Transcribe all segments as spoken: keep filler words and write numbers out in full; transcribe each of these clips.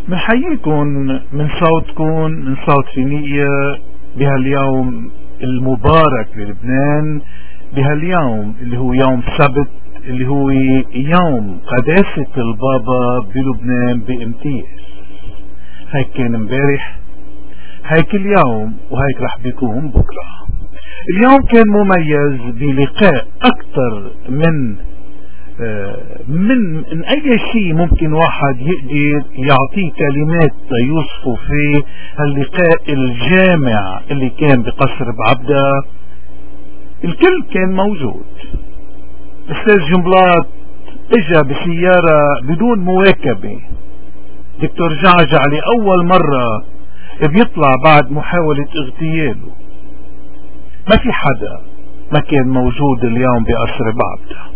بنحييكم من صوتكم، من صوت فينيقيا، بهاليوم المبارك للبنان، بهاليوم اللي هو يوم سبت، اللي هو يوم قداسة البابا بلبنان بامتياز. هيك كان امبارح، هيك اليوم، وهيك رح بيكون بكرة. اليوم كان مميز بلقاء اكثر من من من اي شيء ممكن واحد يقدر يعطيه كلمات يوصفه في هاللقاء الجامع اللي كان بقصر بعبدة. الكل كان موجود. استاذ جنبلاط اجا بسيارة بدون مواكبة. دكتور جعجع لأول مرة بيطلع بعد محاولة اغتياله. ما في حدا ما كان موجود اليوم بقصر بعبدة.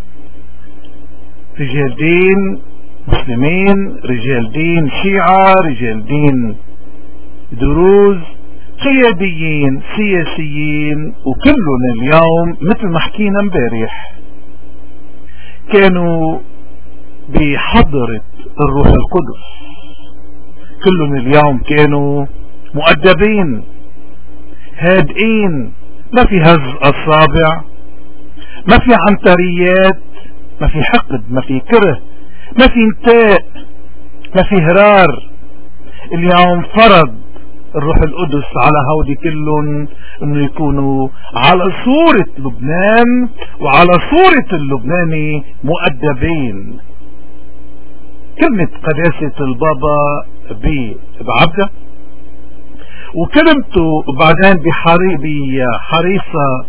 رجال دين مسلمين، رجال دين شيعة، رجال دين دروز، قياديين سياسيين، وكلهم اليوم مثل ما حكينا امبارح كانوا بحضرة الروح القدس. كلهم اليوم كانوا مؤدبين هادئين، ما في هز اصابع، ما في عنتريات، ما في حقد، ما في كره، ما في انتاء، ما في هرار. اليوم فرض الروح القدس على هودي كلهم انه يكونوا على صورة لبنان وعلى صورة اللبناني مؤدبين. كلمة قداسة البابا بعبدة وكلمته بعدين بحريصة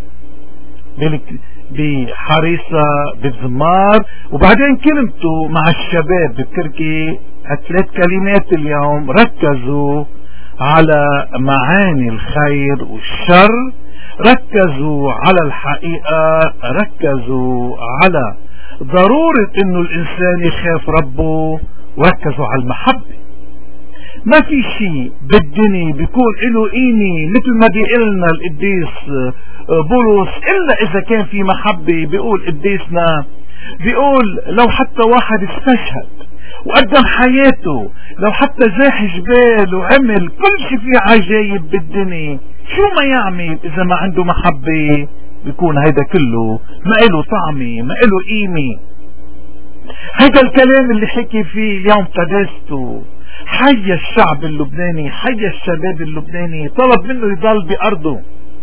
بحريصة بالزمار، وبعدين كلمته مع الشباب بتركي. هالثلاث كلمات اليوم ركزوا على معاني الخير والشر، ركزوا على الحقيقة، ركزوا على ضرورة انه الانسان يخاف ربه، وركزوا على المحبة. ما في شيء بالدنيا بيكون له قيمة مثل ما بيقلنا القديس بولس الا اذا كان في محبة. بيقول قديسنا، بيقول لو حتى واحد استشهد وقدم حياته، لو حتى زاح جبال وعمل كل شيء فيه عجايب بالدنيا، شو ما يعمل اذا ما عنده محبة بيكون هيدا كله ما له طعمة، ما له قيمة. هيدا الكلام اللي حكي فيه اليوم قداسته حي الشعب اللبناني، حي الشباب اللبناني، طلب منه يضل بأرضه.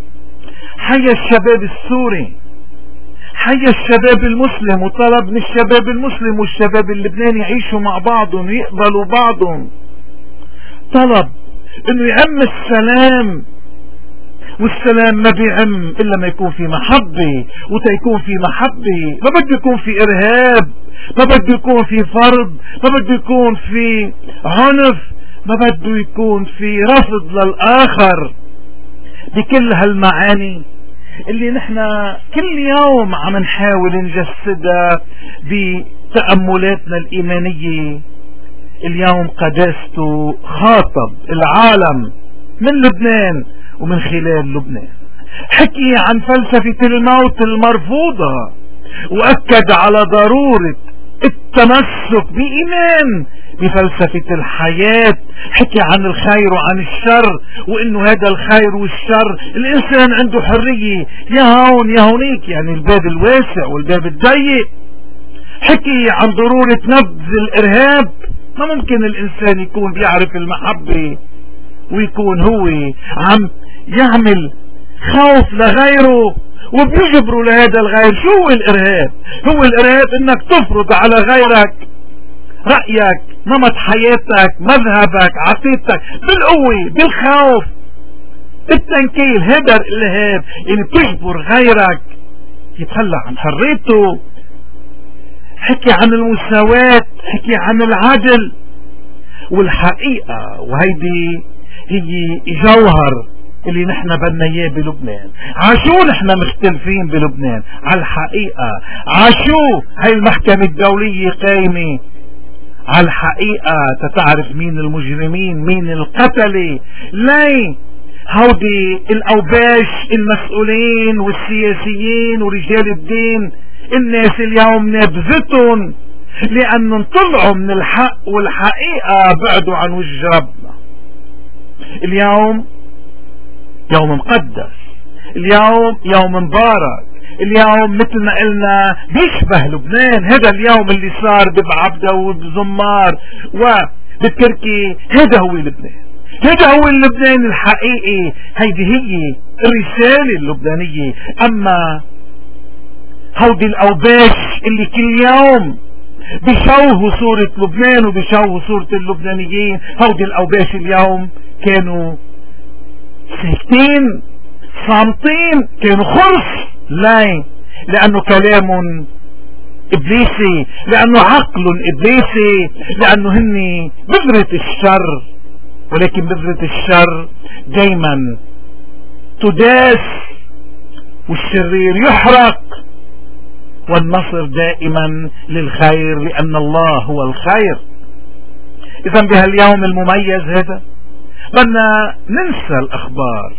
حي الشباب السوري، حي الشباب المسلم، وطلب من الشباب المسلم والشباب اللبناني يعيشوا مع بعضهم ويقبلوا بعضهم. طلب انه يعم السلام، والسلام ما بيعم الا ما يكون في محبة، وتيكون في محبة ما بده يكون في ارهاب، ما بده يكون في فرض، ما بده يكون في عنف، ما بده يكون في رفض للآخر. بكل هالمعاني اللي نحن كل يوم عم نحاول نجسدها بتأملاتنا الإيمانية. اليوم قداسته خاطب العالم من لبنان ومن خلال لبنان، حكي عن فلسفة الموت المرفوضة، وأكد على ضرورة التمسك بإيمان بفلسفة الحياة. حكي عن الخير وعن الشر، وإنه هذا الخير والشر الإنسان عنده حرية، يا هون يا هونيك، يعني الباب الواسع والباب الضيق. حكي عن ضرورة نبذ الإرهاب. ما ممكن الإنسان يكون بيعرف المحبة ويكون هو عم يعمل خوف لغيره وبيجبروا لهذا الغير. شو هو الإرهاب؟ هو الإرهاب انك تفرض على غيرك رأيك، نمط حياتك، مذهبك، عقيدتك، بالقوة، بالخوف، بالتنكيل. هذا الإرهاب، يعني بتجبر غيرك يتخلى عن حريته. حكي عن المساواة، حكي عن العدل والحقيقة، وهيدي هي جوهر اللي نحن بدنا اياه بلبنان. عاشو نحن مختلفين بلبنان؟ على الحقيقة. عاشو هاي المحكمة الدولية قايمة على الحقيقة تتعرف مين المجرمين، مين القتلة. ليه هودي الأوباش المسؤولين والسياسيين ورجال الدين الناس اليوم نابذتهم لأنه طلعوا من الحق والحقيقة بعدوا عن وجه ربنا. اليوم يوم مقدس، اليوم يوم مبارك، اليوم مثل ما قلنا بيشبه لبنان. هذا اليوم اللي صار ببعبدة وبزمار وبتركي، هذا هو لبنان، هذا هو اللبنان الحقيقي. هيدي هي الرسالة اللبنانية. أما هودي الأوباش اللي كل يوم بيشوهوا صورة لبنان وبيشوهوا صورة اللبنانيين، هودي الأوباش اليوم كانوا ساكتين صامتين، كانوا خرس لاي، لأنه كلام إبليسي، لأنه عقل إبليسي، لأنه هني بذرة الشر. ولكن بذرة الشر دايما تداس والشرير يحرق، والنصر دائما للخير، لأن الله هو الخير. إذا بهاليوم المميز هذا بدنا ننسى الأخبار،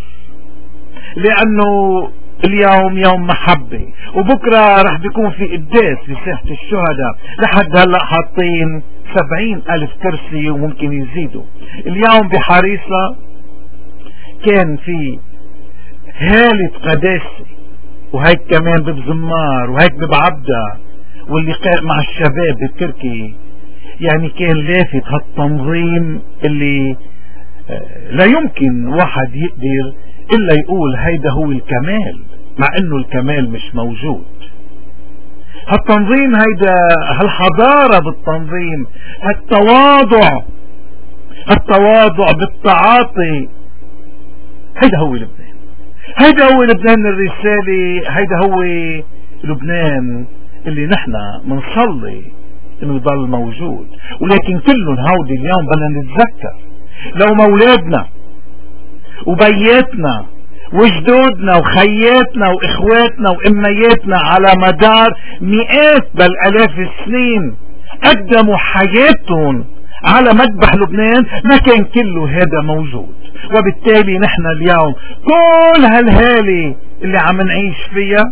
لأنه اليوم يوم محبة، وبكرة رح بيكون في قداس في ساحة الشهداء. لحد هلأ حاطين سبعين ألف كرسي وممكن يزيدوا. اليوم بحريصة كان في هالة قداسة، وهيك كمان ببزمار، وهيك ببعبدة، واللقاء مع الشباب بتركي. يعني كان لافت هالتنظيم اللي لا يمكن واحد يقدر إلا يقول هيدا هو الكمال، مع انه الكمال مش موجود. هالتنظيم هيدا، هالحضارة بالتنظيم، هالتواضع، هالتواضع بالتعاطي، هيدا هو لبنان، هيدا هو لبنان الرسالة، هيدا هو لبنان اللي نحنا منصلي انه يضل موجود. ولكن كلهم هودي اليوم بدنا نتذكر، لو مولادنا وبياتنا وجدودنا وخياتنا واخواتنا وامياتنا على مدار مئات بل الاف السنين قدموا حياتهم على مذبح لبنان، ما كان كله هذا موجود. وبالتالي نحن اليوم كل هالهالة اللي عم نعيش فيها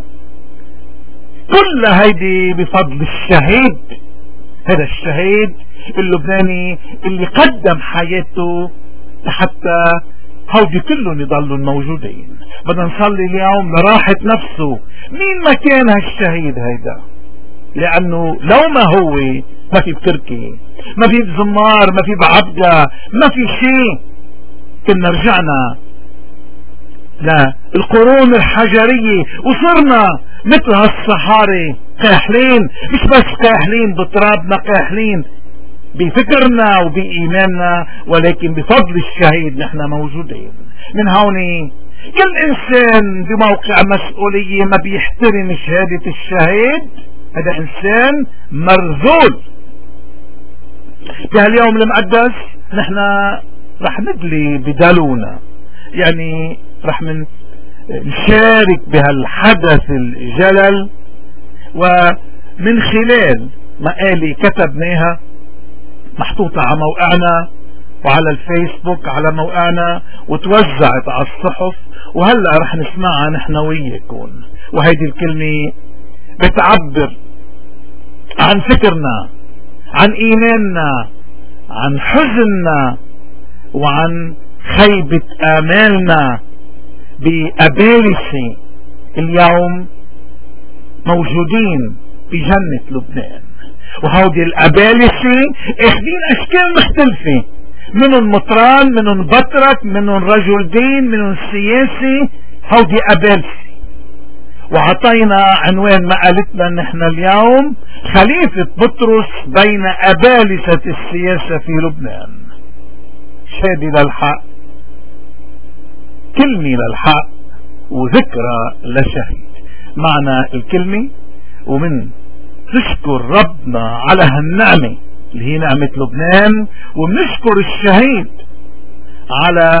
كلها هيدي بفضل الشهيد، هذا الشهيد اللبناني اللي قدم حياته حتى هودي كلهم يضلوا موجودين. بدنا نصلي اليوم لراحة نفسه مين ما كان هالشهيد هيدا، لأنه لو ما هو ما في بتركي، ما في بزمار، ما في بعبدة، ما في شيء، كنا رجعنا للقرون الحجرية وصرنا مثل هالصحاري قاحلين. مش بس قاحلين بترابنا، قاحلين بفكرنا وبإيماننا، ولكن بفضل الشهيد نحن موجودين. من هون كل إنسان بموقع مسؤولية ما بيحترم شهادة الشهيد، هذا إنسان مرذول. بهاليوم المقدس نحن رح ندلي بدالونا، يعني رح من نشارك بهالحدث الجلل، ومن خلال مقالي كتبناها محطوطة على موقعنا وعلى الفيسبوك على موقعنا وتوزعت على الصحف، وهلأ رح نسمعها نحن وياكم. وهيدي الكلمة بتعبر عن فكرنا، عن إيماننا، عن حزننا، وعن خيبة آمالنا بأبالسة اليوم موجودين بجنة لبنان. وهودي الأبالسة اخدين أشكال مختلفة، منهم مطران، منهم بطرك، منهم رجل دين، منهم سياسي، هودي أبالسة. وعطينا عنوان مقالتنا نحن اليوم خليفة بطرس بين أبالسة السياسة في لبنان. شهادة للحق، كلمة للحق، وذكرى لشهيد. معنى الكلمة ومن نشكر ربنا على هالنعمة اللي هي نعمة لبنان، وبنشكر الشهيد على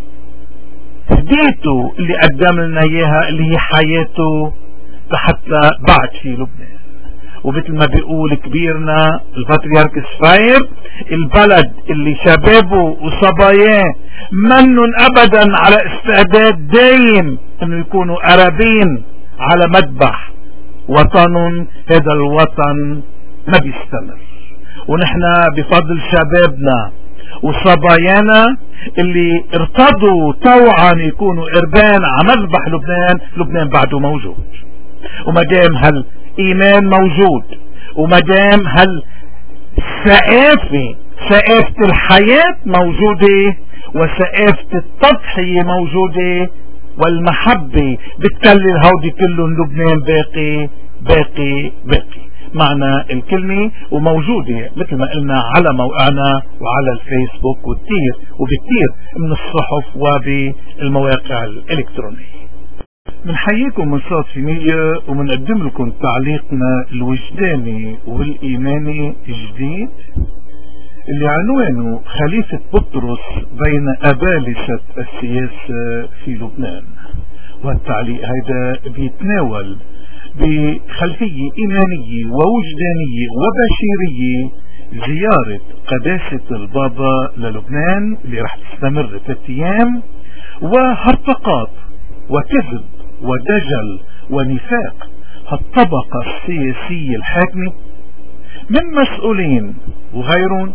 هديته اللي قدم لنا اياها اللي هي حياته لحتى بعد في لبنان. ومثل ما بيقول كبيرنا البطريرك الصغير، البلد اللي شبابه وصباياه منن ابدا على استعداد دايم انه يكونوا قرابين على مذبح وطن، هذا الوطن ما بيستمر. ونحن بفضل شبابنا وصبايانا اللي ارتضوا طوعا يكونوا قربان على مذبح لبنان، لبنان بعده موجود. وما دام هالايمان موجود، وما دام هالثقافة ثقافة الحياة موجودة، وثقافة التضحية موجودة، والمحبة بتكلل هودي كلهم، لبنان باقي باقي باقي معنى الكلمة. وموجودة مثل ما قلنا على موقعنا وعلى الفيسبوك وكتير وبكتير من الصحف وبالمواقع الإلكترونية. منحييكم من صوت في مية، ومنقدم لكم تعليقنا الوجداني والإيماني الجديد اللي عنوانه خليفة بطرس بين أبالسة السياسة في لبنان. والتعليق هذا بيتناول بخلفية إيمانية ووجدانية وبشرية زيارة قداسة البابا للبنان اللي رح تستمر ثلاث أيام، وهرطقات وكذب ودجل ونفاق هالطبقة السياسية الحاكمة من مسؤولين وغيرهم،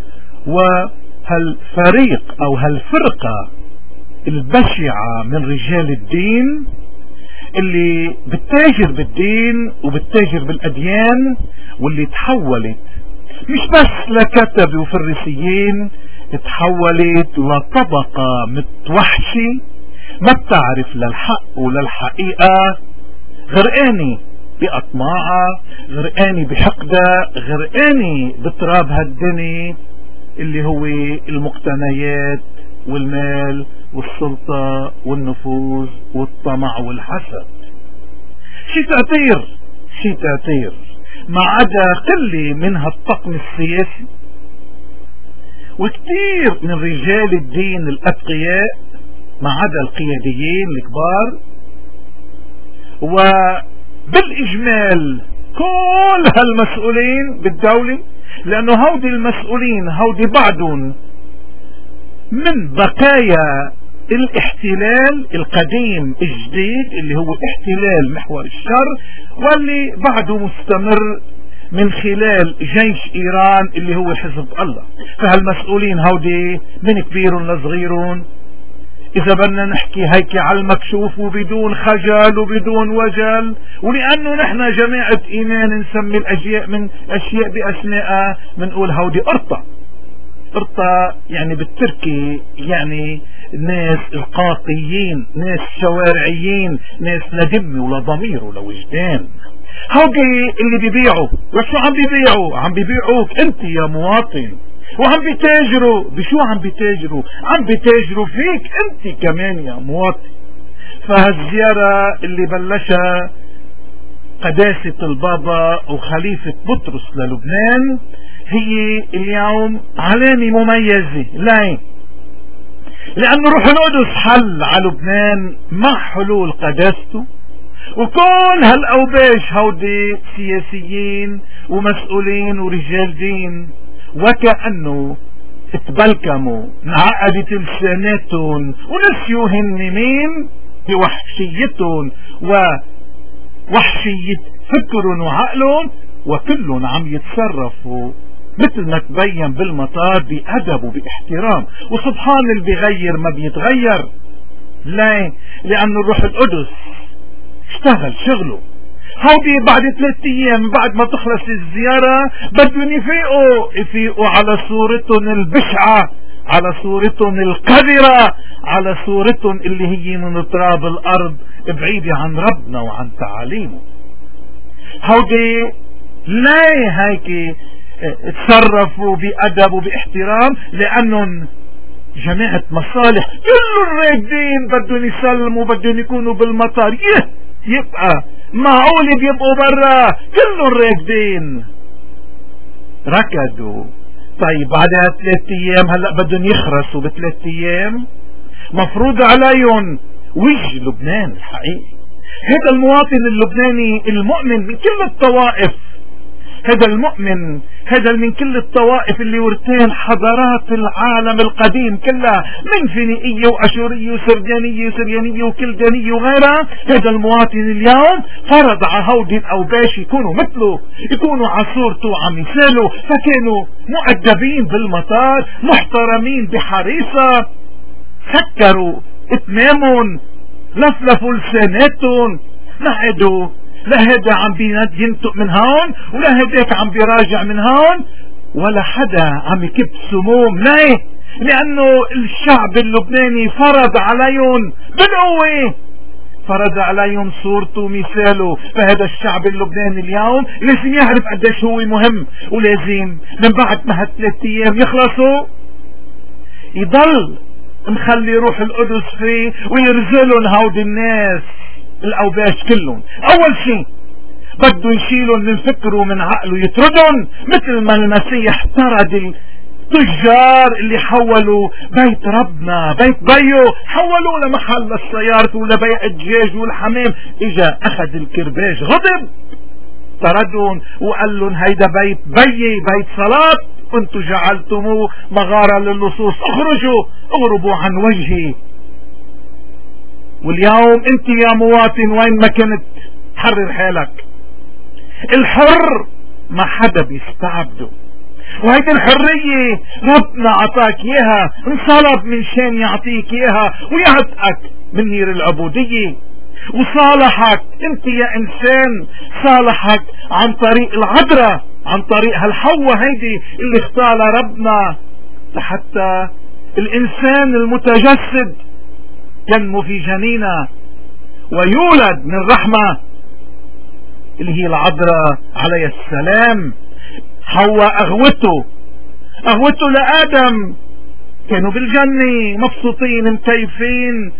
وهالفريق أو هالفرقة البشعة من رجال الدين اللي بتتاجر بالدين وبتتاجر بالأديان، واللي تحولت مش بس لكتب وفريسيين، تحولت لطبقة متوحشة ما بتعرف للحق وللحقيقة، غرقاني بأطماعها، غرقاني بحقدها، غرقاني بتراب هالدنيا اللي هو المقتنيات والمال والسلطة والنفوذ والطمع والحسد. شي تأثير شي تأثير ما عدا قلة من هالطقم السياسي وكتير من رجال الدين الأتقياء ما عدا القياديين الكبار. وبالإجمال كل هالمسؤولين بالدولة، لأنه هودي المسؤولين هودي بعدهم من بقايا الاحتلال القديم الجديد اللي هو احتلال محور الشر، واللي بعده مستمر من خلال جيش ايران اللي هو حزب الله. فهالمسؤولين هودي من كبيرهم لصغيرهم، اذا بدنا نحكي هيك على المكشوف وبدون خجل وبدون وجل، ولانه نحن جماعة ايمان نسمي الاشياء من اشياء باسمائها، بنقول هودي قرطة. قرطة يعني بالتركي يعني ناس القاقيين، ناس شوارعيين، ناس لا دم ولا ضمير ولا وجدان. هودي اللي بيبيعوا، وشو عم بيبيعوا؟ عم بيبيعوك انت يا مواطن، وعم بيتاجروا بشو؟ عم بيتاجروا عم بيتاجروا فيك انت كمان يا مواطن. فهالزيارة اللي بلشها قداسة البابا وخليفة بطرس للبنان هي اليوم علامة مميزة. ليه؟ لأن روح القدس حل على لبنان مع حلول قداسته، وكل هالأوباش هودي سياسيين ومسؤولين ورجال دين وكأنه اتبلكموا انعقدت لساناتهم ونسيوا هن مين بوحشيتهم ووحشية فكرهم وعقلهم، وكلهم عم يتصرفوا مثل ما تبين بالمطار بأدب وباحترام. وسبحان اللي بيغير ما بيتغير. ليه؟ لأن الروح القدس اشتغل شغله. هودي بعد ثلاثة ايام بعد ما تخلص الزيارة بدهم يفيقوا يفيقوا على صورتهم البشعة، على صورتهم القذرة، على صورتهم اللي هي من تراب الارض بعيدة عن ربنا وعن تعاليمه. هودي ليه هيك تصرفوا بأدب وباحترام؟ لأنهم جماعة مصالح، كل الراكدين بدهم يسلموا، بدهم يكونوا بالمطار. يه يبقى معقول بيبقوا برا كلهم راكدين ركضوا. طيب بعدها ثلاث ايام هلا بدهم يخرسوا بثلاث ايام، مفروض عليهم وجه لبنان الحقيقي. هذا المواطن اللبناني المؤمن من كل الطوائف هذا المؤمن، هذا من كل الطوائف اللي ورثين حضارات العالم القديم كلها، من فينيقية وأشورية وسردانية وسريانية وكلدانية وغيرها. هذا المواطن اليوم فرض على هودي الأوباش يكونوا مثله، يكونوا على صورته وعم يسالوا، فكانوا مؤدبين بالمطار، محترمين بحريصة، سكروا اتمامهم، لفلفوا لساناتهم، نعدوا لا هذا عم ينطق من هون ولا هذاك عم بيراجع من هون، ولا حدا عم يكب سموم. ليه؟ لأنه الشعب اللبناني فرض عليهم بالقوة، فرض عليهم صورته ومثاله. فهذا الشعب اللبناني اليوم لازم يعرف قديش هو مهم، ولازم من بعد ما هالثلاث ايام يخلصوا يضل مخلي روح القدس فيه ويرزلهم هودي الناس الأوباش كلهم. أول شيء بده يشيلهم من فكره ومن عقله، يطردهم مثل ما المسيح طرد التجار اللي حولوا بيت ربنا، بيت بيو، حولوا لمحل للسيارة ولا بيع الدجاج والحمام. اجا اخذ الكرباج غضب، طردهم وقال لهم هيدا بيت بيي، بيت صلاة، وانتم جعلتموه مغارة للصوص، اخرجوا اغربوا عن وجهي. واليوم انت يا مواطن وين ما كنت حرر حالك. الحر ما حدا بيستعبده، وهيدي الحرية ربنا عطاك اياها، انصلب من شان يعطيك اياها ويعتقك من نير العبودية، وصالحك انت يا انسان، صالحك عن طريق العذراء، عن طريق هالحوة هيدي اللي اختارها ربنا لحتى الانسان المتجسد ينمو في جنينه ويولد من رحمة اللي هي العذراء عليه السلام. حواء اغوته اغوته لآدم، كانوا بالجنة مبسوطين مكيفين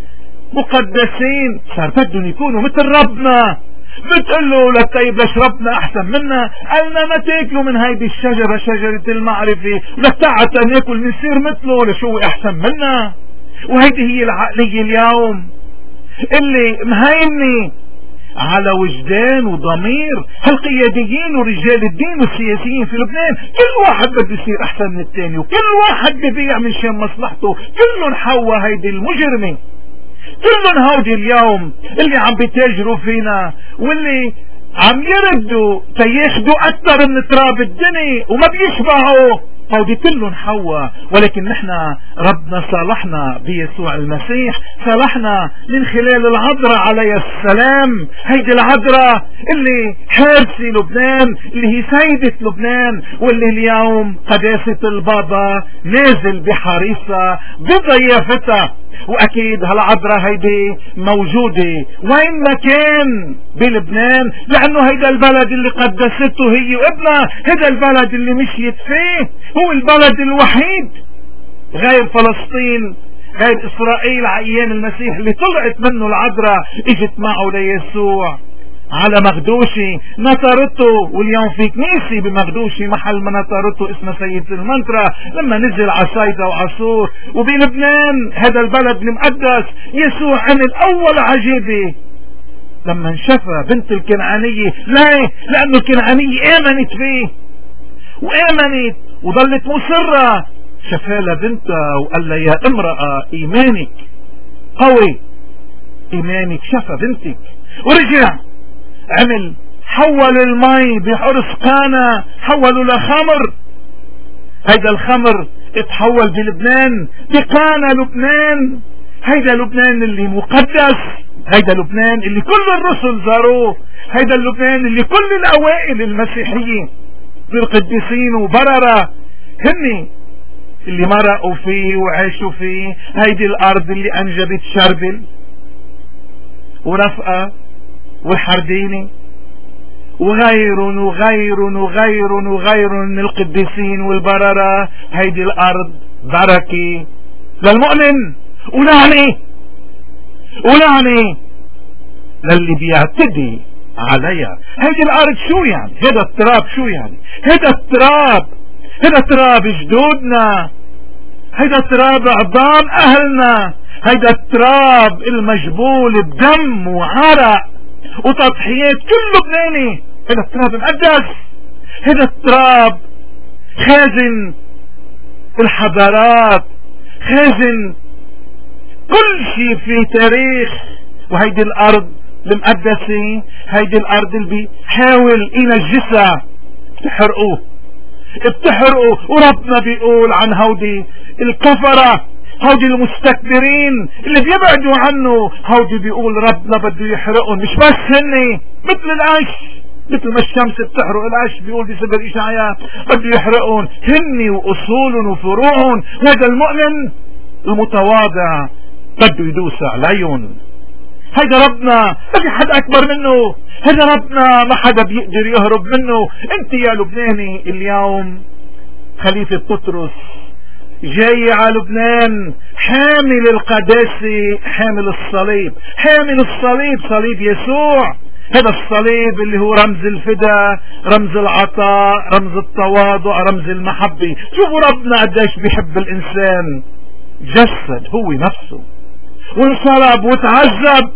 مقدسين، صار بدهم يكونوا مثل ربنا. بتقول له للطيب ليش ربنا احسن منا؟ قالنا ما تاكلوا من هيدي الشجرة، شجرة المعرفة، لتعتا ناكل نصير مثله، لشو هو احسن منا؟ وهيدي هي العقلية اليوم اللي مهيمنة على وجدان وضمير هالقياديين ورجال الدين والسياسيين في لبنان. كل واحد بده يصير احسن من الثاني، وكل واحد ببيع من شان مصلحته، كلهم حوا هيدي المجرمة، كلهم هودي اليوم اللي عم بيتاجروا فينا واللي عم يردوا تياخدوا اكثر من تراب الدنيا وما بيشبعوا، هودي كلهم حوا. ولكن نحن ربنا صالحنا بيسوع المسيح، صالحنا من خلال العذراء عليه السلام. هيدي العذراء اللي حارسة لبنان، اللي هي سيدة لبنان، واللي اليوم قداسة البابا نازل بحريصة بضيافتها. واكيد هالعذراء هيدي موجودة وين ما كان بلبنان، لانه هيدا البلد اللي قدسته هي وابنها، هيدا البلد اللي مشيت فيه، هو البلد الوحيد غير فلسطين، غير اسرائيل على ايام المسيح اللي طلعت منه العذراء، اجت معه ليسوع على مغدوشي نطرته. واليوم في كنيسة بمغدوشي محل ما نطرته اسمها سيد المنطرة، لما نزل على صيدا وعصور. وبلبنان هذا البلد المقدس يسوع عمل اول عجيبة لما انشفى بنت الكنعانية. ليه؟ لانه الكنعانية امنت فيه وامنت وظلت مصرة. شفالها بنتها وقال لها يا امرأة ايمانك قوي، ايمانك شفى بنتك. ورجع عمل حول المي بحرص قانا، حولوا لخمر. هيدا الخمر اتحول بلبنان بقانا لبنان. هيدا لبنان اللي مقدس، هيدا لبنان اللي كل الرسل زاروه، هيدا اللبنان اللي كل الاوائل المسيحيين بالقديسين وبررة هني اللي مرقوا فيه وعاشوا فيه. هيدي الارض اللي انجبت شربل ورفقة والحرديني وغير وغير وغير وغير من القديسين والبررة. هيدي الارض بركة للمؤمن ولعنة ولعنة للي بيعتدي عليها. هيدي الارض شو يعني؟ هذا التراب شو يعني؟ هذا التراب هذا تراب جدودنا، هيدا تراب عظام اهلنا، هيدا التراب المجبول بدم وعرق وتضحيات كل لبناني. هيدا التراب مقدس، هذا التراب خازن الحضارات، خازن كل شيء في تاريخ. وهيدي الارض المقدسة، هيدي الارض اللي بيحاول ينجسها بتحرقوه بتحرقوا. وربنا بيقول عن هودي الكفرة، هودي المستكبرين اللي بيبعدوا عنه، هودي بيقول ربنا بده يحرقهم. مش بس هن مثل العش، مثل ما الشمس بتحرق العش، بيقول بسبب إشعياء بده يحرقهم هن واصولهم وفروعهم. وهذا المؤمن المتواضع بده يدوس عليهم. هيدا ربنا ما في حد اكبر منه، هيدا ربنا ما حدا بيقدر يهرب منه. انت يا لبناني اليوم خليفة بطرس جاي على لبنان حامل القداسة، حامل الصليب، حامل الصليب، صليب يسوع. هذا الصليب اللي هو رمز الفداء، رمز العطاء، رمز التواضع، رمز المحبة. شوفوا ربنا قديش بيحب الانسان، جسد هو نفسه وانصلب وتعذب،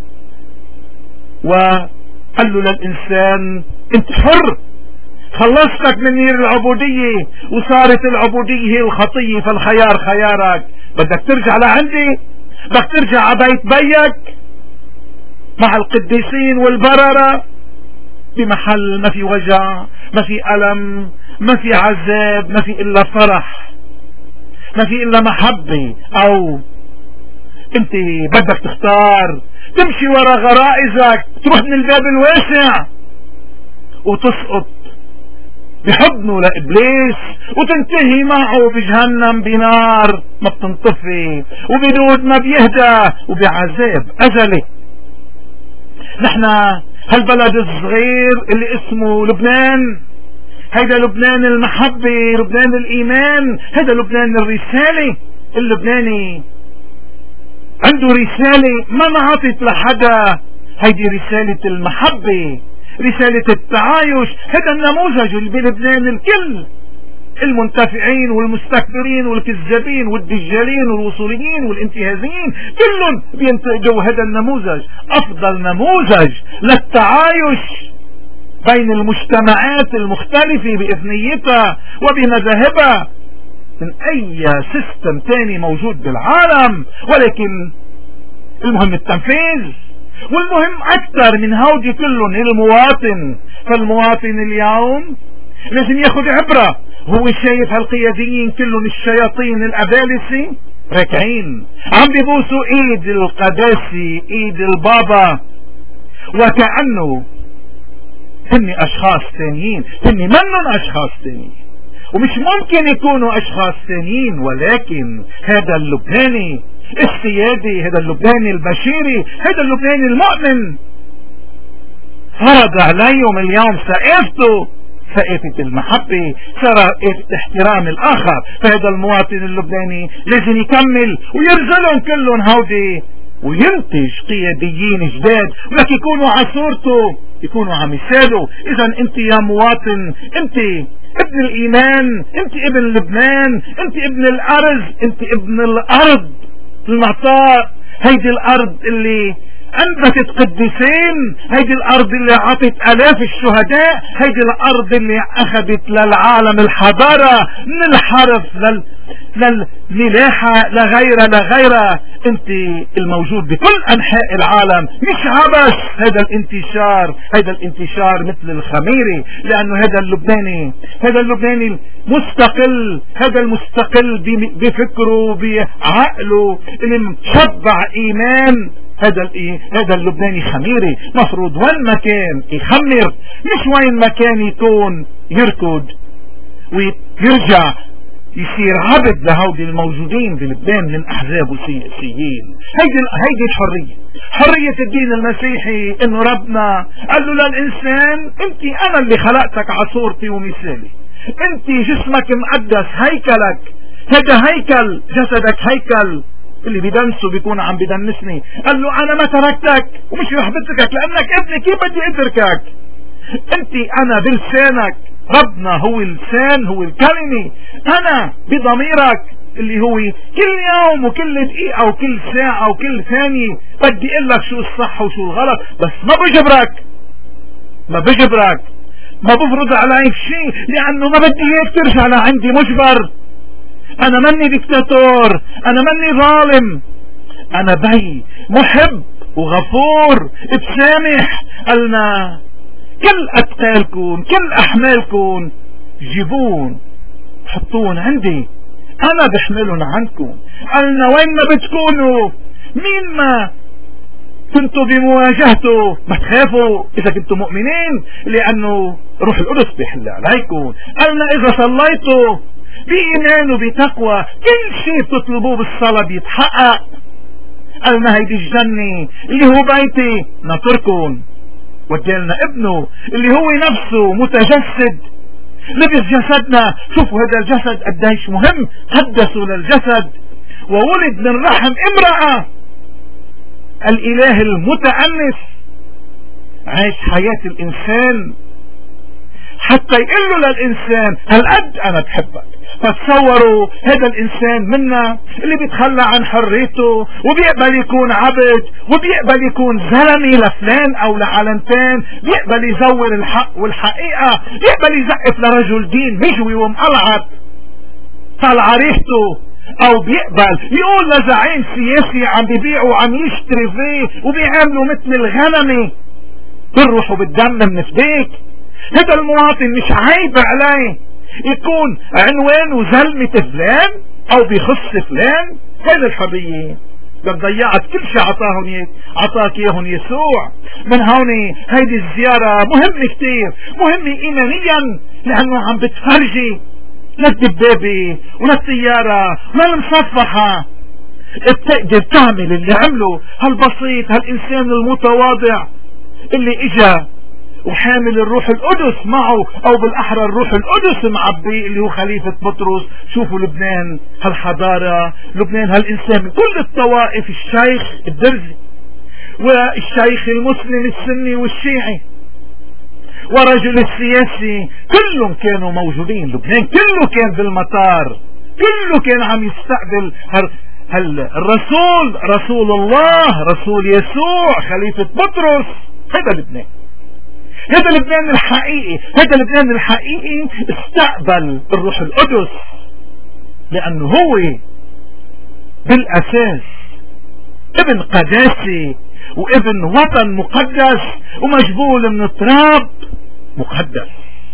وقال له للإنسان انت حر، خلصتك من نير العبودية وصارت العبودية هي الخطية، فالخيار خيارك. بدك ترجع لعندي، بدك ترجع على بيت بيك مع القديسين والبررة بمحل ما في وجع، ما في ألم، ما في عذاب، ما في إلا فرح، ما في إلا محبة. أو انت بدك تختار تمشي ورا غرائزك، تروح من الباب الواسع وتسقط بحضنه لإبليس وتنتهي معه بجهنم بنار ما بتنطفي وبدود ما بيهدى وبعذاب أزلي. نحن هالبلد الصغير اللي اسمه لبنان، هيدا لبنان المحبة، لبنان الإيمان، هيدا لبنان الرسالة. اللبناني عنده رسالة ما انعطت لحدا، هيدي رسالة المحبة، رسالة التعايش. هذا النموذج اللي بلبنان الكل، المنتفعين والمستكبرين والكذابين والدجالين والوصوليين والانتهازيين كلهم بينتجوا هذا النموذج. افضل نموذج للتعايش بين المجتمعات المختلفة بإثنيتها وبمذاهبها من اي سيستم تاني موجود بالعالم. ولكن المهم التنفيذ، والمهم اكثر من هودي كلهم المواطن. فالمواطن اليوم لازم ياخد عبرة، هو شايف هالقياديين كلهم الشياطين الابالسة راكعين عم بيبوسوا ايد القداسي، ايد البابا، وكأنه هن اشخاص تانيين. هن منن اشخاص تانيين ومش ممكن يكونوا اشخاص ثانيين، ولكن هذا اللبناني السيادي، هذا اللبناني البشيري، هذا اللبناني المؤمن فرض عليهم اليوم ثقافته، ثقافة المحبة، ثقافة احترام الاخر. فهذا المواطن اللبناني لازم يكمل ويرزلهم كلهم هودي وينتج قياديين جداد ولك يكونوا على صورته، يكونوا على مثاله. اذا انت يا مواطن، انت ابن الايمان، انت ابن لبنان، انت ابن الارز، انت ابن الارض المعطاء. هيدي الارض اللي انبتت قديسين، هيدي الارض اللي عطت الاف الشهداء، هيدي الارض اللي اخذت للعالم الحضارة من الحرف لل... للملاحة لغيرها لغيرها. انت الموجود بكل انحاء العالم، مش عبس هذا الانتشار، هذا الانتشار مثل الخميري، لانه هذا اللبناني، هذا اللبناني مستقل، هذا المستقل بفكره بعقله اللي مشبع ايمان. هذا هذا اللبناني خميري، مفروض وين ما كان يخمر، مش وين ما كان يكون يركض ويرجع يصير عبد لهودي الموجودين بلبنان من احزاب وسياسيين. هيدي هيدي الحريه، حريه الدين المسيحي، انه ربنا قال له للانسان انت انا اللي خلقتك على صورتي ومثالي، انت جسمك مقدس، هيكلك هذا هيكل، جسدك هيكل، اللي بدنسه بيكون عم بدنسني. قال له انا ما تركتك ومش رح بتركك لانك ابني، كيف بدي اتركك؟ انت انا بلسانك، ربنا هو اللسان، هو الكلمة، انا بضميرك اللي هو كل يوم وكل دقيقة وكل ساعة وكل ثانية بدي اقول لك شو الصح وشو الغلط، بس ما بجبرك، ما بجبرك، ما بفرض عليك شيء، لانه ما بدي اياك ترجع لعندي مجبر. انا مني ديكتاتور، انا مني ظالم، انا بي محب وغفور بسامح. قالنا كل اثقالكم كل احمالكم جيبون حطون عندي، انا بحملهم عنكم. قالنا وين ما بتكونوا، مين ما كنتوا بمواجهته ما تخافوا اذا كنتوا مؤمنين، لانه روح القدس بيحل عليكم. قالنا اذا صليتوا بإيمان وبتقوى كل شيء بتطلبوه بالصلاة بيتحقق. قالنا هيدي الجنة اللي هو بيتي ناطركم. وديلنا ابنه اللي هو نفسه متجسد، لبس جسدنا. شوفوا هذا الجسد قديش مهم، قدسوا للجسد. وولد من رحم امرأة، الاله المتأنس عاش حياة الانسان حتى يقول له للانسان هل قد انا بحبك. فتصوروا هذا الانسان منا اللي بيتخلى عن حريته وبيقبل يكون عبد وبيقبل يكون زلمي لفلان او لعلنتين، بيقبل يزور الحق والحقيقة، بيقبل يزقف لرجل دين مجوي ومقلعب طلع ريحته، او بيقبل يقول لزعيم سياسي عم بيبيعه وعم يشتري فيه وبيعملوا مثل الغنمي بالروح وبالدم من فديك. هذا المواطن مش عيب عليه يكون عنوانه زلمة فلان او بيخص فلان. هذا الحرية قد ضيعت كل شيء عطاهم عطاك اياهم يسوع. من هون هيدي الزيارة مهمة كتير، مهمة ايمانيا، لانه عم بتفرجي للدبابة وللطيارة وللمصفحة بتقدر تعمل اللي عمله هالبسيط هالانسان المتواضع اللي اجا وحامل الروح القدس معه، او بالاحرى الروح القدس معبي اللي هو خليفة بطرس. شوفوا لبنان هالحضارة، لبنان هالانسان من كل الطوائف، الشيخ الدرزي والشيخ المسلم السني والشيعي ورجل السياسي، كلهم كانوا موجودين. لبنان كله كان بالمطار، كله كان عم يستقبل هال هال الرسول، رسول الله، رسول يسوع، خليفة بطرس. هذا لبنان، هذا لبنان الحقيقي، هذا لبنان الحقيقي استقبل الروح القدس، لأنه هو بالأساس ابن قداسي وابن وطن مقدس ومجبول من تراب مقدس.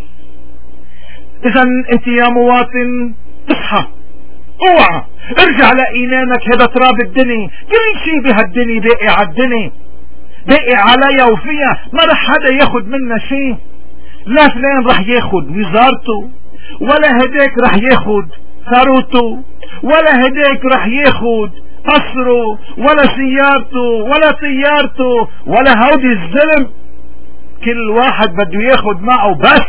إذا أنت يا مواطن اصحى، اوعى ارجع لإيمانك. هذا تراب الدنيا، كل شيء بهالدنيا باقي على الدنيا، باقي عليها وفيها، ما رح حدا ياخد منا شيء. لا فلان رح ياخد وزارته، ولا هداك رح ياخد ثروته، ولا هداك رح ياخد قصره، ولا سيارته، ولا طيارته، ولا هودي الزلم. كل واحد بده ياخد معه بس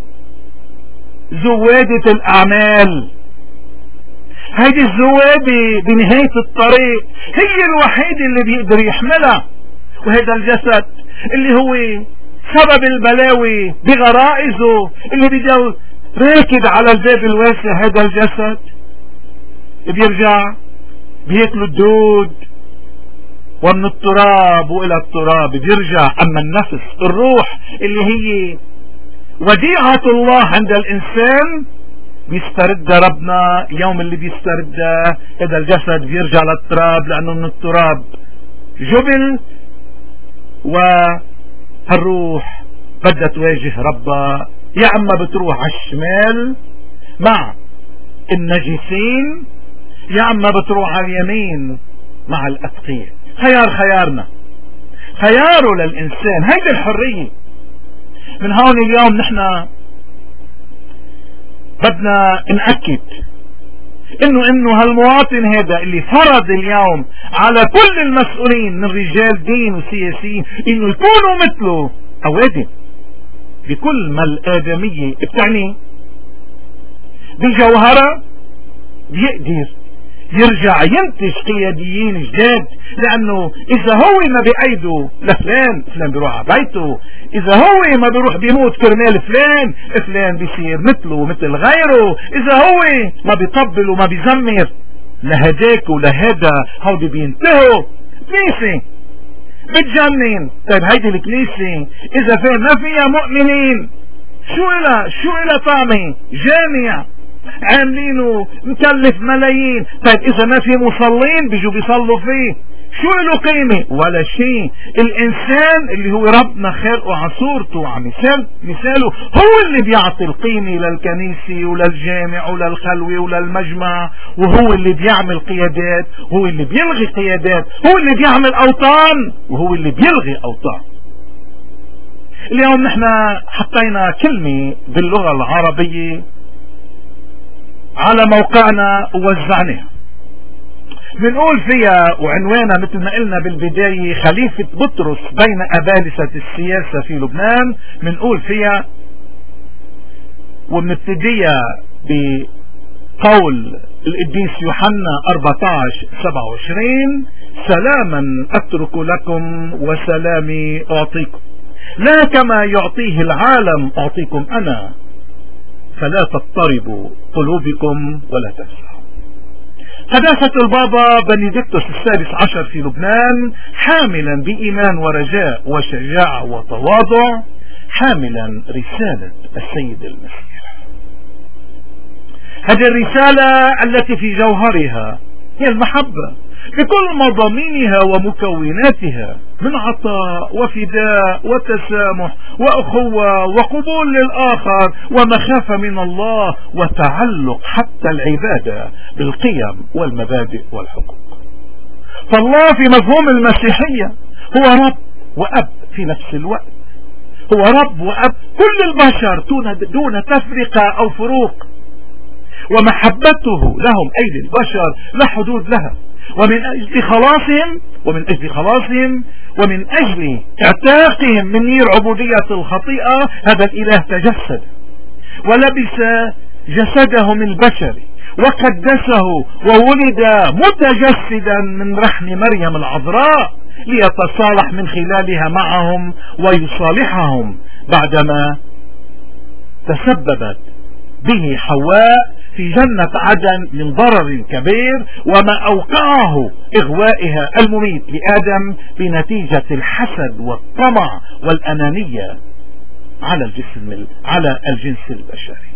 زوادة الأعمال. هيدي الزوادة بنهاية الطريق هي الوحيدة اللي بيقدر يحملها. وهذا الجسد اللي هو سبب البلاوي بغرائزه اللي بيجل راكد على الباب الواسع، هذا الجسد بيرجع بياكلوا الدود ومن التراب والى التراب بيرجع. اما النفس الروح اللي هي وديعة الله عند الانسان بيسترد ربنا يوم اللي بيسترد هذا الجسد بيرجع للتراب، لانه من التراب جبل. وهالروح بدها تواجه ربها، يا اما بتروح على الشمال مع النجسين، يا اما بتروح على اليمين مع الاتقياء. خيار خيارنا، خياره للانسان، هيدي الحرية. من هون اليوم نحن بدنا نأكد انه انه هالمواطن هذا اللي فرض اليوم على كل المسؤولين من رجال دين وسياسيين انه يكونوا مثله اوادم بكل ما الادمية بتعني بالجوهرة، بيقدر يرجع ينتج قياديين جداد. لانه اذا هو ما بأيده لفلان، فلان بيروح على بيته. اذا هو ما بيروح بيموت كرمال فلان، فلان بيصير مثله ومثل غيره. اذا هو ما بيطبل وما بيزمر لهداك ولهذا، هودي بينتهوا. كنيسة بتجنن. طيب هيدي الكنيسة اذا فيها ما فيها مؤمنين، شو إلى شو إلى طعمه؟ جامع عاملينه مكلف ملايين. طيب إذا ما في مصلين بيجوا بيصلوا فيه، شو له قيمة؟ ولا شيء. الإنسان اللي هو ربنا خلقه على صورته وعلى مثال مثاله هو اللي بيعطي القيمة للكنيسة وللجامع وللخلوة وللمجمع، وهو اللي بيعمل قيادات، هو اللي بيلغي قيادات، هو اللي بيعمل أوطان وهو اللي بيلغي أوطان. اليوم نحن حطينا كلمة باللغة العربية على موقعنا ووزعناها، بنقول فيها وعنوانها مثل ما قلنا بالبداية خليفة بطرس بين أبالسة السياسة في لبنان. بنقول فيها وبنبتديها بقول القديس يوحنا أربعة عشر سبعة وعشرين: سلاما أترك لكم وسلامي أعطيكم، لا كما يعطيه العالم أعطيكم أنا، فلا تضطربوا قلوبكم ولا تفزعوا. قداسة البابا بنديكتوس السادس عشر في لبنان، حاملا بإيمان ورجاء وشجاعة وتواضع، حاملا رسالة السيد المسيح. هذه الرسالة التي في جوهرها هي المحبة بكل مضامينها ومكوناتها من عطاء وفداء وتسامح وأخوة وقبول للآخر ومخافة من الله وتعلق حتى العبادة بالقيم والمبادئ والحقوق. فالله في مفهوم المسيحية هو رب وأب في نفس الوقت، هو رب وأب كل البشر دون تفرقة أو فروق، ومحبته لهم أي للبشر لا حدود لها، ومن أجل خلاصهم ومن أجل خلاصهم ومن أجل اعتاقهم من نير عبودية الخطيئة هذا الإله تجسد ولبس جسدهم البشري وقدسه وولد متجسدا من رحم مريم العذراء ليتصالح من خلالها معهم ويصالحهم بعدما تسببت به حواء في جنة عدن من ضرر كبير، وما أوقعه إغوائها المميت لآدم بنتيجة الحسد والطمع والأنانية على الجسم على الجنس البشري.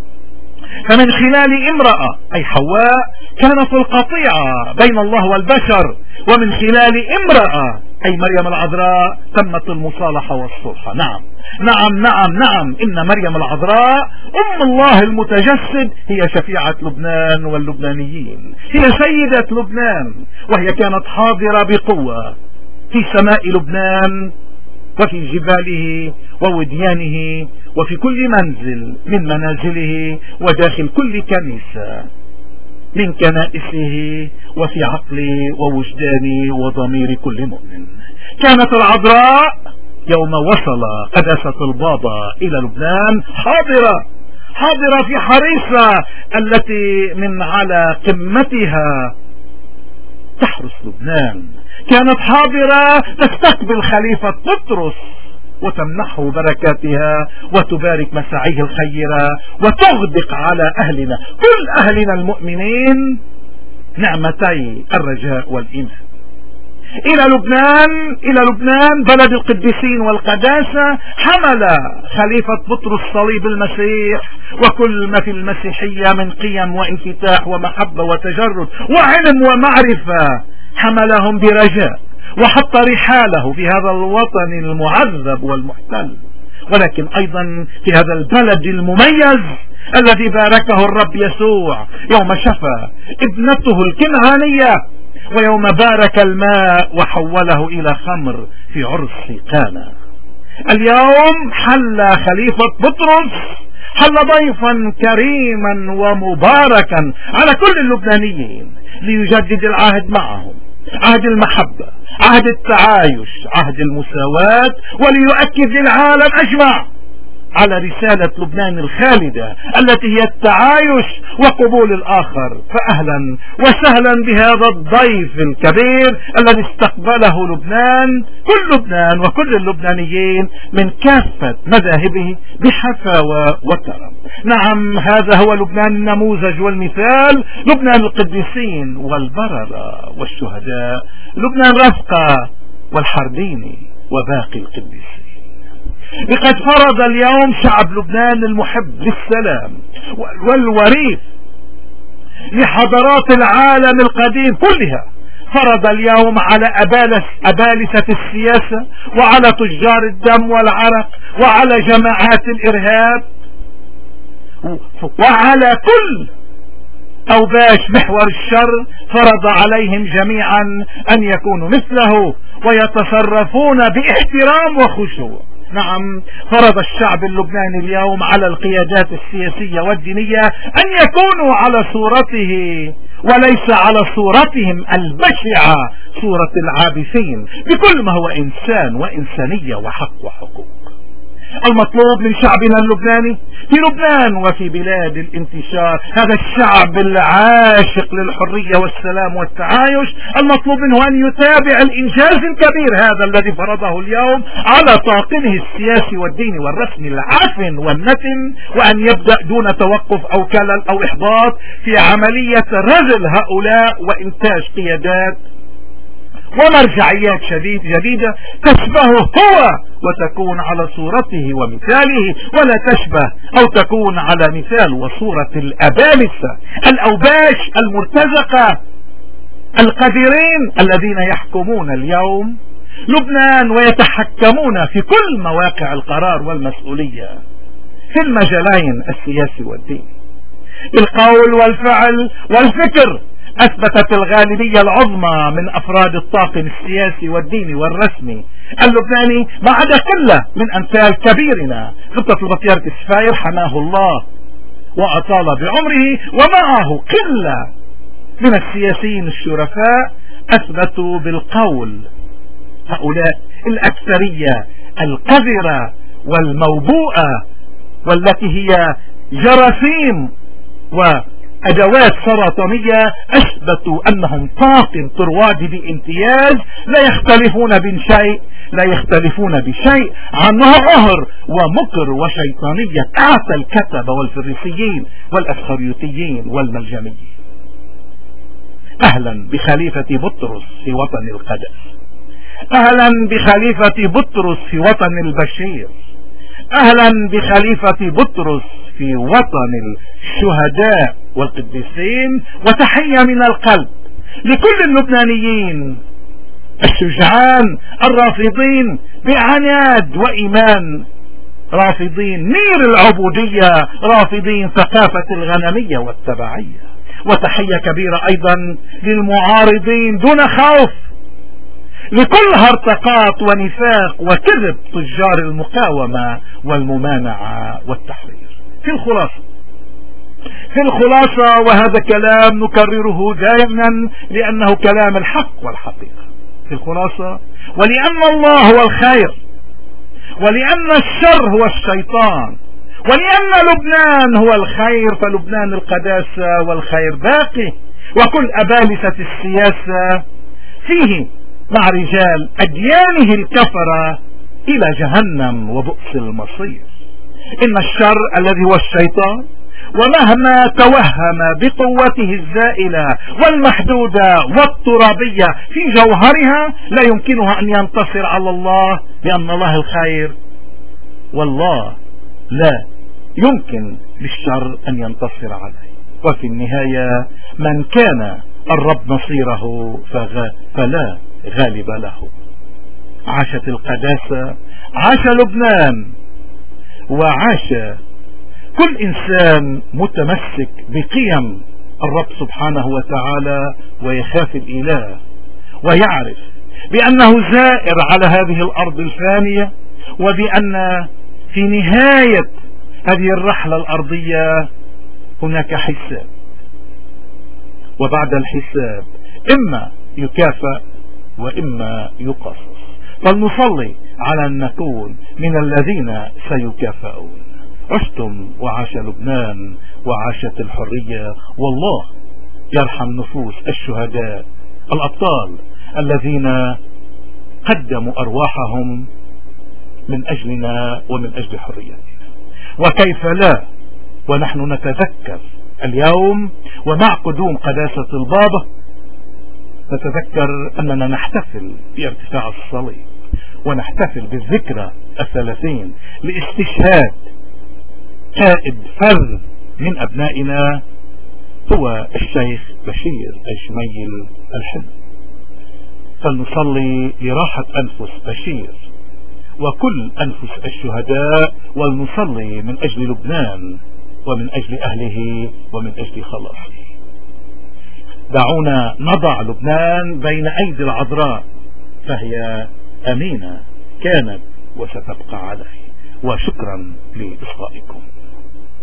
فمن خلال امرأة أي حواء كانت القطيعة بين الله والبشر، ومن خلال امرأة أي مريم العذراء تمت المصالحة والصلح. نعم نعم نعم نعم إن مريم العذراء أم الله المتجسد هي شفيعة لبنان واللبنانيين، هي سيدة لبنان، وهي كانت حاضرة بقوة في سماء لبنان وفي جباله ووديانه وفي كل منزل من منازله وداخل كل كنيسة من كنائسه وفي عقل ووجدان وضمير كل مؤمن. كانت العذراء يوم وصل قداسة البابا إلى لبنان حاضرة حاضرة في حريصة التي من على قمتها تحرس لبنان، كانت حاضرة تستقبل خليفة بطرس وتمنحه بركاتها وتبارك مساعيه الخيرة وتغدق على أهلنا كل أهلنا المؤمنين نعمتي الرجاء والإيمان. إلى لبنان إلى لبنان بلد القديسين والقداسة حمل خليفة بطرس صليب المسيح وكل ما في المسيحية من قيم وانفتاح ومحبة وتجرد وعلم ومعرفة، حملهم برجاء وحط رحاله في هذا الوطن المعذب والمحتل، ولكن أيضا في هذا البلد المميز الذي باركه الرب يسوع يوم شفى ابنته الكنعانية ويوم بارك الماء وحوله إلى خمر في عرس قانا. اليوم حل خليفة بطرس، حل ضيفا كريما ومباركا على كل اللبنانيين ليجدد العهد معهم، عهد المحبة، عهد التعايش، عهد المساواة، وليؤكد للعالم أجمع على رسالة لبنان الخالدة التي هي التعايش وقبول الآخر. فأهلا وسهلا بهذا الضيف الكبير الذي استقبله لبنان، كل لبنان وكل اللبنانيين من كافة مذاهبه بحفاوة وكرم. نعم هذا هو لبنان النموذج والمثال، لبنان القديسين والبررة والشهداء، لبنان رفقة والحرديني وباقي القديسين. لقد فرض اليوم شعب لبنان المحب للسلام والوريث لحضارات العالم القديم كلها، فرض اليوم على أبالسة السياسة وعلى تجار الدم والعرق وعلى جماعات الإرهاب وعلى كل أوباش محور الشر، فرض عليهم جميعا أن يكونوا مثله ويتصرفون باحترام وخشوع. نعم، فرض الشعب اللبناني اليوم على القيادات السياسية والدينية أن يكونوا على صورته وليس على صورتهم البشعة، صورة العابثين بكل ما هو إنسان وإنسانية وحق وحقوق. المطلوب من شعبنا اللبناني في لبنان وفي بلاد الانتشار، هذا الشعب العاشق للحرية والسلام والتعايش، المطلوب منه أن يتابع الإنجاز الكبير هذا الذي فرضه اليوم على طاقمه السياسي والديني والرسمي العفن والنتن، وأن يبدأ دون توقف أو كلل أو إحباط في عملية رجل هؤلاء وإنتاج قيادات ومرجعيات شديد جديدة تشبهه هو وتكون على صورته ومثاله، ولا تشبه أو تكون على مثال وصورة الأبالسة الأوباش المرتزقة القذرين الذين يحكمون اليوم لبنان ويتحكمون في كل مواقع القرار والمسؤولية في المجالين السياسي والديني. بالقول والفعل والفكر أثبتت الغالبية العظمى من أفراد الطاقم السياسي والديني والرسمي اللبناني ما عدا قلة من أمثال كبيرنا خطة البطيارة السفاير حماه الله وأطال بعمره، ومعه قلة من السياسيين الشرفاء أثبتوا بالقول هؤلاء الأكثرية القذرة والموبوءة والتي هي جراثيم و أدوات سرطانية، أثبتوا أنهم طاقم طروادي بامتياز لا يختلفون بشيء لا يختلفون بشيء عن عهر ومكر وشيطانية أعتى الكتبة والفريسيين والأسخريوتيين والملجميين. أهلا بخليفة بطرس في وطن القدس، أهلا بخليفة بطرس في وطن البشير، أهلا بخليفة بطرس في وطن الشهداء والقديسين، وتحية من القلب لكل اللبنانيين الشجعان الرافضين بعناد وإيمان، رافضين نير العبودية، رافضين ثقافة الغنمية والتبعية. وتحية كبيرة أيضا للمعارضين دون خوف لكل هرطقات ونفاق وكذب تجار المقاومة والممانعة والتحرير. في الخلاصة في الخلاصة وهذا كلام نكرره دائما لأنه كلام الحق والحقيقة. في الخلاصة، ولأن الله هو الخير، ولأن الشر هو الشيطان، ولأن لبنان هو الخير، فلبنان القداسة والخير باقي، وكل أبالسة السياسة فيه مع رجال أديانه الكفرة إلى جهنم وبؤس المصير. إن الشر الذي هو الشيطان ومهما توهم بقوته الزائلة والمحدودة والترابية في جوهرها لا يمكنها أن ينتصر على الله، لأن الله الخير والله لا يمكن للشر أن ينتصر عليه. وفي النهاية من كان الرب نصيره فلا غالب له. عاشت القداسة، عاش لبنان، وعاش كل إنسان متمسك بقيم الرب سبحانه وتعالى ويخاف الإله ويعرف بأنه زائر على هذه الأرض الفانية، وبأن في نهاية هذه الرحلة الأرضية هناك حساب، وبعد الحساب إما يكافأ وإما يقصص. فلنصلي على أن نكون من الذين سيكافئون. عشتم وعاش لبنان وعاشت الحرية، والله يرحم نفوس الشهداء الأبطال الذين قدموا أرواحهم من أجلنا ومن أجل حريتنا. وكيف لا ونحن نتذكر اليوم ومع قدوم قداسة البابا نتذكر أننا نحتفل بارتفاع الصليب ونحتفل بالذكرى الثلاثين لاستشهاد قائد فرد من أبنائنا هو الشيخ بشير الجميل الحلو. فلنصلي لراحة أنفس بشير وكل أنفس الشهداء، ولنصلي من أجل لبنان ومن أجل أهله ومن أجل خلاصه. دعونا نضع لبنان بين أيدي العذراء، فهي أمينة كانت وستبقى عليه. وشكرا لإصغائكم.